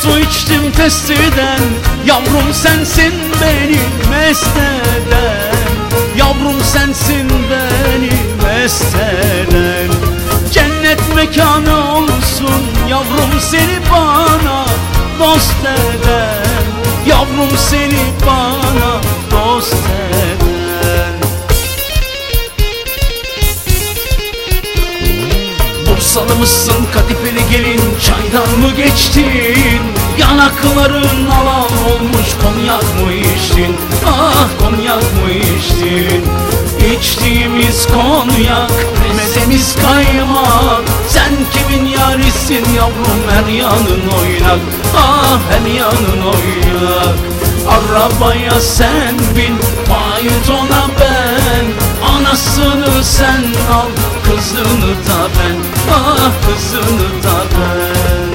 su içtim testiden, yavrum sensin beni mest eden. Yavrum sensin beni mest eden. Cennet mekanı olsun yavrum seni bana dost eden. Yavrum seni bana dost eden. Bursalı mısın kadifeli gelin, çaydan mı geçtin? Yanakların alan olmuş, konyak mı içtin? Ah konyak mı içtin? İçtiğimiz konyak, mezemiz kaymak. Sen kimin yarisin yavrum, her yanın oynak. Ah her yanın oynak. Arabaya sen bin, faytona ben. Anasını sen al, kızını da ben. Ah kızını da ben.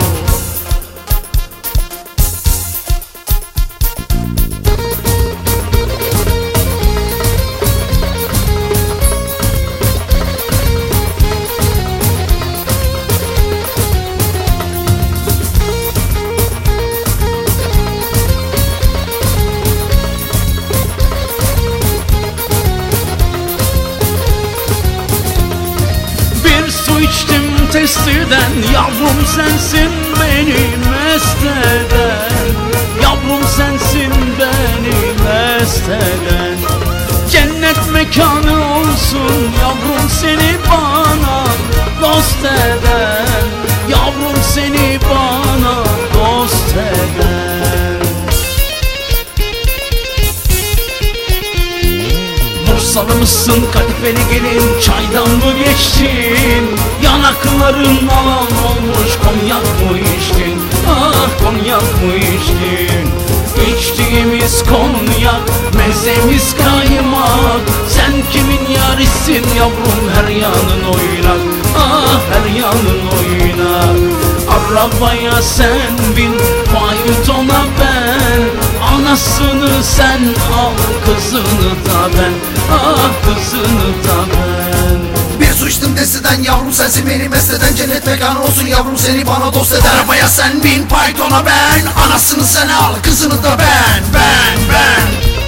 İçtim testiden, yavrum sensin beni mest eden. Yavrum sensin beni mest eden. Cennet mekanı olsun yavrum seni bana dost eden. Yavrum seni bana dost eden. Bursalı mısın kadifeli gelin, çaydan mı geçtin? Yanakların alan olmuş, konyak mı içtin? Ah konyak mı içtin? İçtiğimiz konyak, mezemiz kaymak. Sen kimin yarisin yavrum, her yanın oynak. Ah her yanın oynak. Arabaya sen bin, faytona ben. Anasını sen al, kızını da ben. Ah kızını da ben. Bir su içtim testiden, yavrum sensin beni mest eden. Cennet mekanı olsun yavrum seni bana dost eden. Arabaya sen bin, faytona ben. Anasını sen al, kızını da ben.